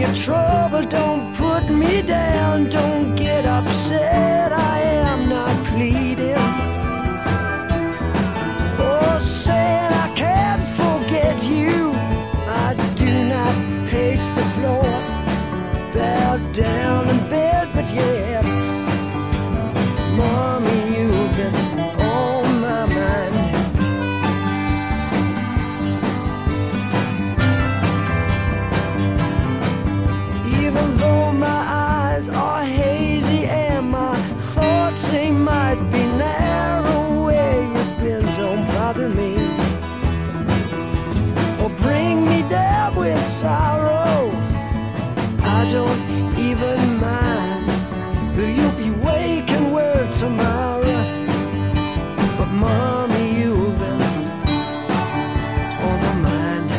trouble, don't put me down, don't get upset, I am not pleading or saying I can't forget you. I do not pace the floor, bow down in bed, but yeah, mommy, you've been on my mind. Even though my eyes are hazy and my thoughts they might be narrow, where you've been don't bother me or bring me down with sorrow. I don't even mind who you'll be waking word tomorrow, but mommy, you've been on my mind.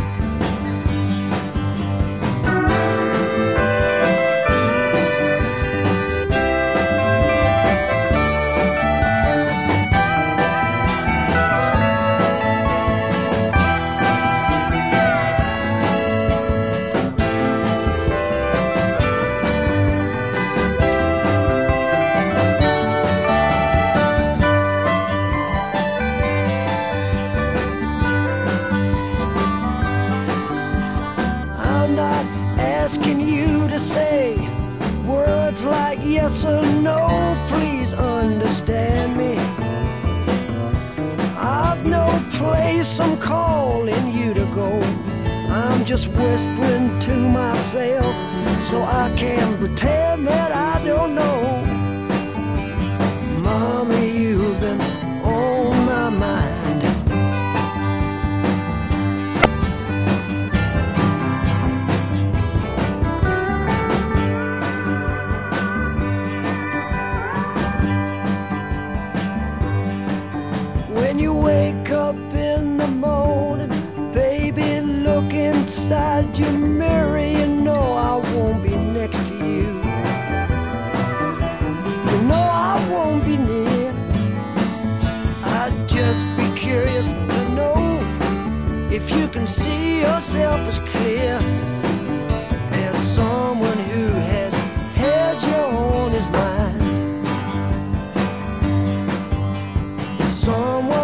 I'm not asking you to say words like yes or no, please understand me. I've no place I'm calling you to go. I'm just whispering to myself so I can pretend that I don't know. Mommy, you've been on my mind. When you wake up in the morning, baby, look inside your mirror. You know I won't be next to you. You know I won't be near. I'd just be curious to know if you can see yourself as clear as someone who has had you on his mind. Someone